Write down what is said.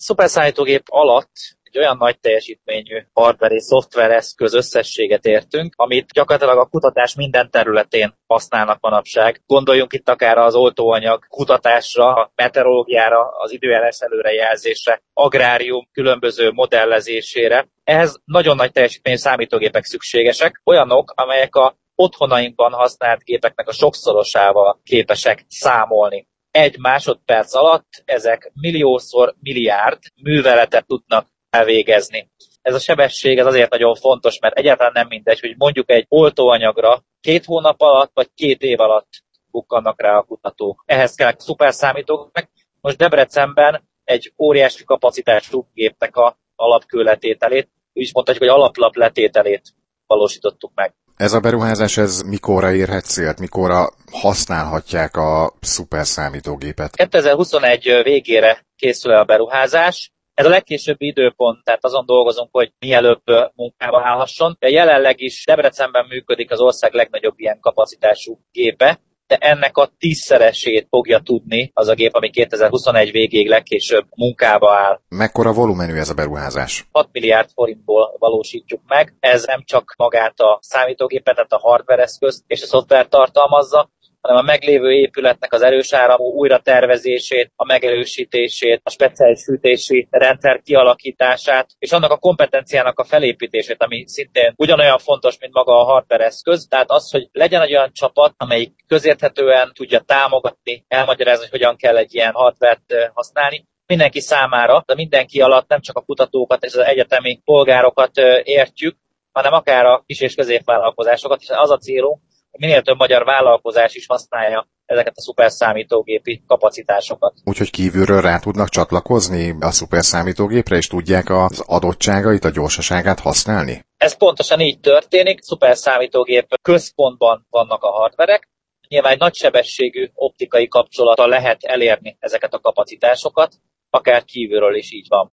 Szuperszámítógép alatt egy olyan nagy teljesítményű hardware és szoftver eszköz összességet értünk, amit gyakorlatilag a kutatás minden területén használnak manapság. Gondoljunk itt akár az oltóanyag kutatásra, a meteorológiára, az időjárás előrejelzésre, agrárium különböző modellezésére. Ehhez nagyon nagy teljesítményű számítógépek szükségesek, olyanok, amelyek a otthonainkban használt gépeknek a sokszorosával képesek számolni. Egy másodperc alatt ezek milliószor milliárd műveletet tudnak elvégezni. Ez a sebesség ez azért nagyon fontos, mert egyáltalán nem mindegy, hogy mondjuk egy oltóanyagra 2 hónap alatt vagy 2 év alatt bukkannak rá a kutatók. Ehhez kell szuperszámítógépek. Most Debrecenben egy óriási kapacitású gépnek a alapkőletételét, úgy mondhatjuk, hogy alaplap letételét valósítottuk meg. Ez a beruházás, ez mikorra érhet célt, mikorra használhatják a szuperszámítógépet? 2021 végére készül a beruházás. Ez a legkésőbbi időpont, tehát azon dolgozunk, hogy mielőbb munkába állhasson. Jelenleg is Debrecenben működik az ország legnagyobb ilyen kapacitású gépe, de ennek a 10-szeresét fogja tudni az a gép, ami 2021 végéig legkésőbb munkába áll. Mekkora volumenű ez a beruházás? 6 milliárd forintból valósítjuk meg. Ez nem csak magát a számítógépet, tehát a hardware eszközt és a szoftvert tartalmazza, hanem a meglévő épületnek az erős áramú újratervezését, a megerősítését, a speciális fűtési rendszer kialakítását, és annak a kompetenciának a felépítését, ami szintén ugyanolyan fontos, mint maga a hardware eszköz. Tehát az, hogy legyen egy olyan csapat, amelyik közérthetően tudja támogatni, elmagyarázni, hogy hogyan kell egy ilyen hardware-t használni, mindenki számára, de mindenki alatt nem csak a kutatókat és az egyetemi polgárokat értjük, hanem akár a kis- és középvállalkozásokat, és az a célunk, hogy minél több magyar vállalkozás is használja ezeket a szuperszámítógépi kapacitásokat. Úgyhogy kívülről rá tudnak csatlakozni a szuperszámítógépre, és tudják az adottságait, a gyorsaságát használni? Ez pontosan így történik, szuperszámítógép központban vannak a hardverek. Nyilván egy nagysebességű optikai kapcsolattal lehet elérni ezeket a kapacitásokat, akár kívülről is így van.